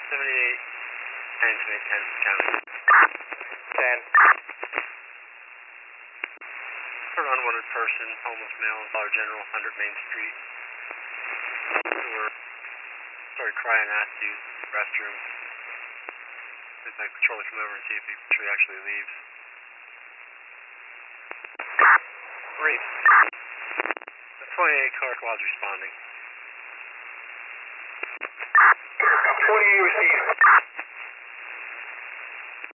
78, 10, county. 10. An unwanted person, homeless male, Dollar General, 100 Main Street. Started crying, asked to use the restroom. I'd like patrol to come over and see if he actually leaves. Read. The 28 car squad's responding. 28 received.